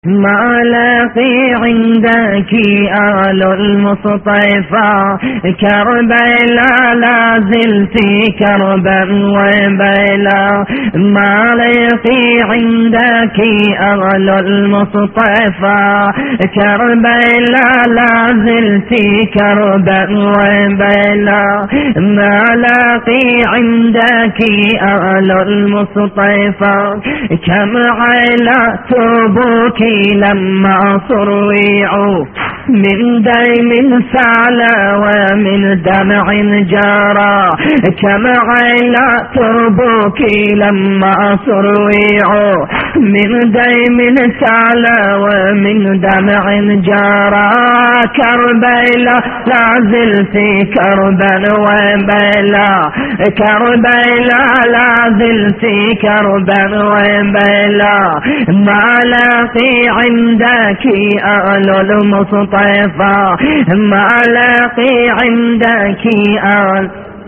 ما لاقي عندك آل المصطفى كربلاء لا زلت كربا وبلا. ما لاقي عندك آل المصطفى كربلاء لا زلت كربا وبلا. ما لاقي عندك آل المصطفى كم على تربك لما صريعوا من دم سعلى ومن دمع جارى. كم على تربك لما صريعوا من دم سعلى ومن دمع جارى. كربلاء لا زلت كربا وبلا. كربلاء لا زلت كربا وبلا. ما لاقي عندك آل المصطفى ما لاقي عندك آل.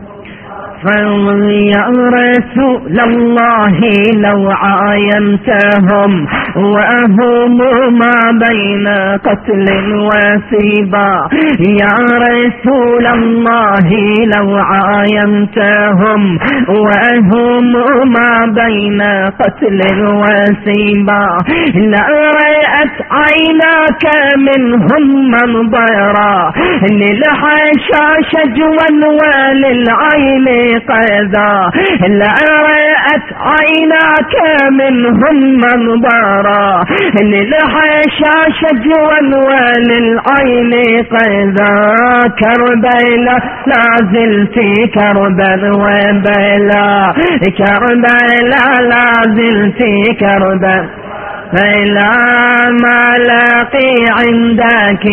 يا رسول الله لو عاينتهم وهم ما بين قتل وسبا. يا رسول الله لو عاينتهم وهم ما بين قتل وسبا. لا رأت عيناك منهم منظرا للحشا شجوا وللعين قذا. لا رأت عيناك منهم منظرا للحشا شجوا وللعين قذا. كربلاء لا زلت كربا وبلا. كربلاء لا زلت كربا فلا. ما لاقي عندك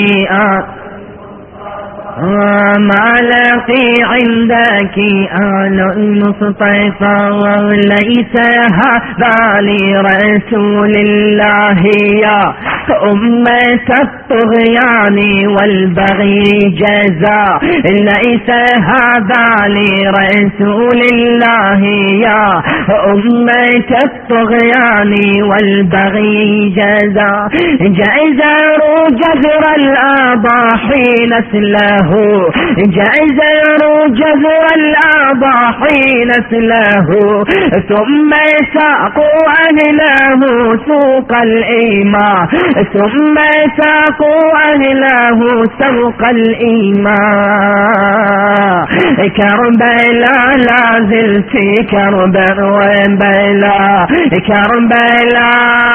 ما لاقي عندك آل المصطفى. وليس هذا لرسول الله يا أمة الطغيان والبغي جزاء. ليس هذا لرسول الله يا أمة الطغيان والبغي جزاء. جزروا جذر الأضاحي نسله. جزروا جذر الأضاحي نسله. ثم ساقوا أهله سوق الإيمان. ثم ساقوا أهله سوق الإيمان. كربلاء لا زلت كربا وبلا. كربلاء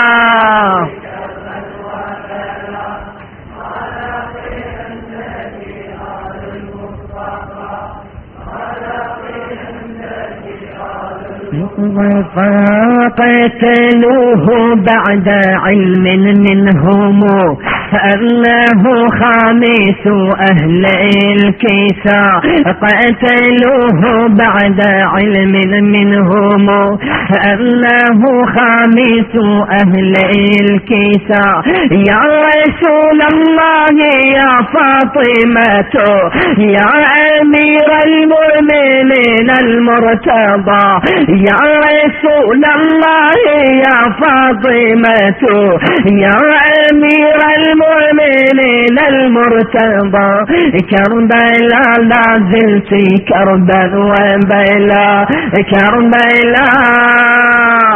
قتلوه بعد علم منهم أنه خامس أهل الكيساء. قتلوه بعد علم منهم أنه خامس أهل الكيساء. يا رسول الله يا فاطمة يا أمير المؤمنين المرتضى. يا رسول الله يا فاطمة يا أمير المؤمنين المرتضى. كربلاء لا زلت كربا وبلا. كربلاء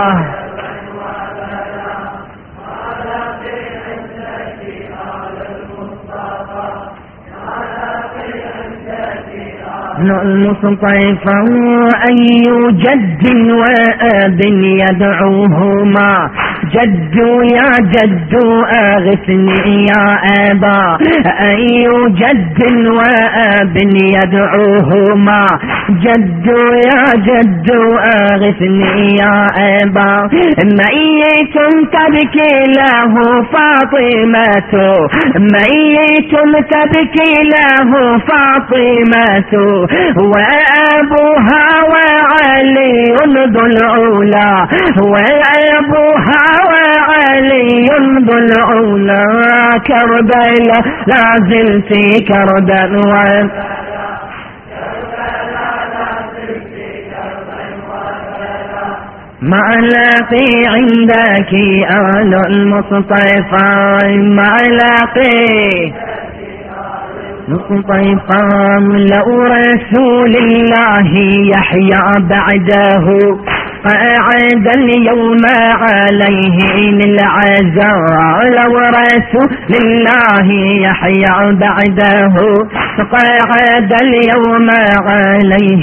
المصطفى أي جد وآب يدعوهما. جد يا جد أغثني يا أبا. أي جد وآب يدعوهما. جد يا جد أغثني يا أبا. ميت تبكي له فاطمة. ميت تبكي له فاطمة وأبوها وعلي ذو العلا. وأبوها وعلي ذو العلا. كربلاء لا زلت كربا وبلا. ما لاقي عندك آل المصطفى، ما لاقي مصطفى لو رسول الله يحيى بعده، قعد اليوم عليه للعزاء. لو رسول الله يحيى بعده، قعد اليوم عليه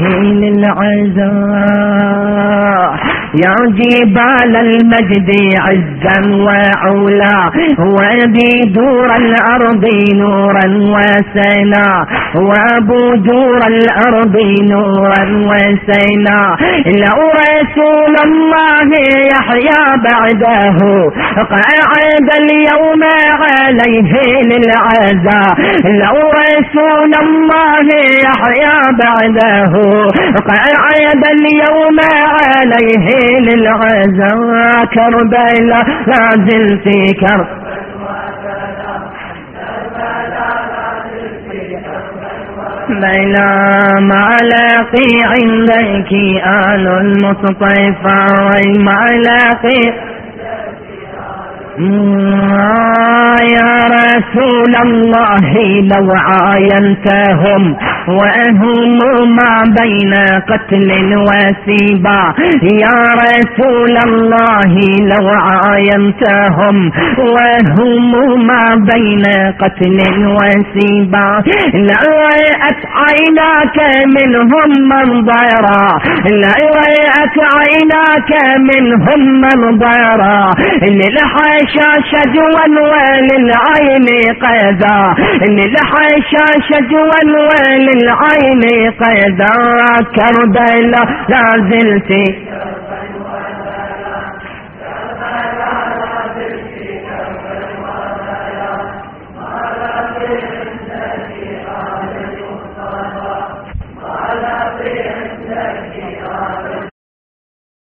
للعزاء. يا جبال المجد عزا وعلا، وبدور الأرض نورا وسنا، وبدور الأرض نورا وسنا. لو رسول الله يحيى بعده، قعد اليوم عليه للعزاء. لو رسول الله يحيى بعده، قعد اليوم عليه للعزاء. كربلاء لا زلت بلا ما لاقي عندك آل المصطفى، ما لاقي يا رسول الله لو عاينتهم وهم ما بين قتل وسبا. يا رسول الله لو عاينتهم وهم ما بين قتل وسبا، لرأت عيناك منهم منظرا، لرأت عيناك منهم منظرا. للحاشا شجوا وللعين قذا، للحاشا شجوا وللعين قذا. كربلاء لا زلت